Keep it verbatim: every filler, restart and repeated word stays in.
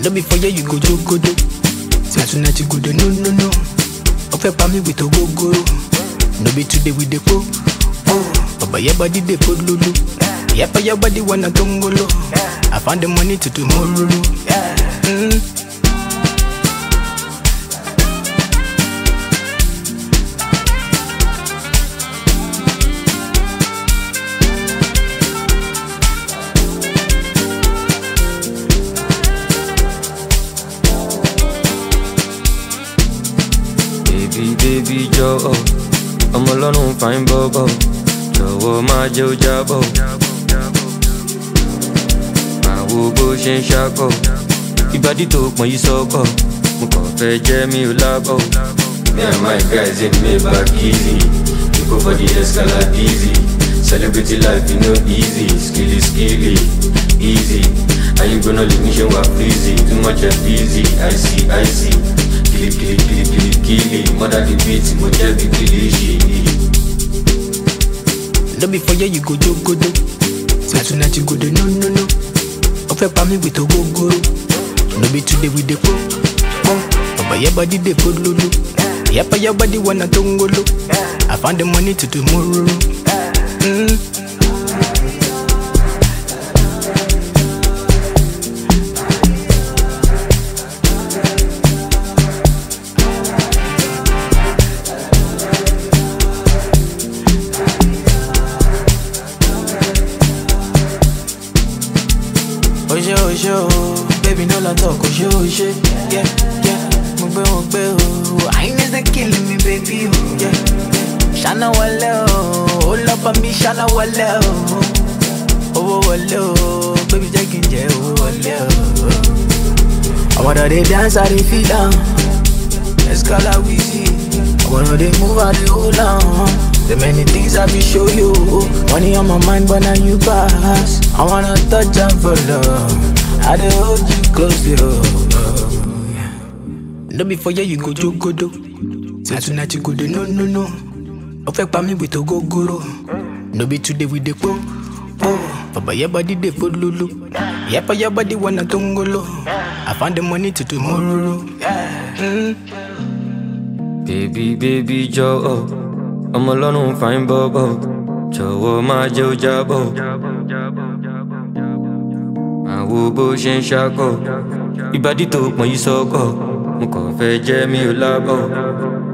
No be for you, you go do go do. Say tonight you go do no no no. Ofe pa me with a go go. No be today with the po. Oh, but your body they put lulu. Yeah, for your body wanna tongolo. I found the money to tomorrow. Mm. Baby, baby, jọ̀wọ́, ọmọ Ọlọ́run fine bọ́bọ̀, jọ̀wọ́ má jẹ́ ó jábọ̀. Máa wo bó ṣe ń ṣákọ̀, ìbàdí tó pọ̀n yìí sọ́kọ̀, mo kàn fẹ́ jẹ́ mi ò lábọ̀. Me and my guys in Maybach easy, we go for the Escalade easy. Celebrity life, you know easy, skilly, skilly, easy. Are you gonna leave me show up easy? Too much of busy, I see, I see. Kili, kili, kili, kili, kili, mother the beat, mo jẹ́ bí kili ṣì. No be for you, you go do go do. Say tonight you go do no no no. Ofe pa me with a go go. No be today with the po. Oh, but your body they put lulu. Yeah, for your body wanna tongolo. I found the money to tomorrow. Mm. Oje oje oh, baby no la talk oje oje, yeah yeah. Mo gbé mo gbé oh, Highness they killing me baby oh, yeah yeah. Shana wale oh, hold up on me Shana wale oh, owó wọlé oh, baby jẹ́ kí n jẹ owó wọlé oh. I wanna dey dance I dey feel down, Escalade Wheezy. I wanna dey move I dey hold on. The many things I be show you. Money on my mind, but now you pass. I wanna touch and for love. I dey hold you close, yo. No be for you, you go do go do. Say tonight you go do no no no. Ofe pa me with a go go. No be today with the po. Oh, but by your body they put lulu. Yeah, for your body wanna tongolo. I found the money to tomorrow. Mm. Baby, baby, jọ̀wọ́, ọmọ Ọlọ́run fine bọ́bọ̀, jọ̀wọ́ má jẹ́ ó jábọ̀. Máa wo bó ṣe ń ṣákọ̀, ìbàdí tó pọ̀n yìí sọ́kọ̀, mo kàn fẹ́ jẹ́ mi ò lábọ̀.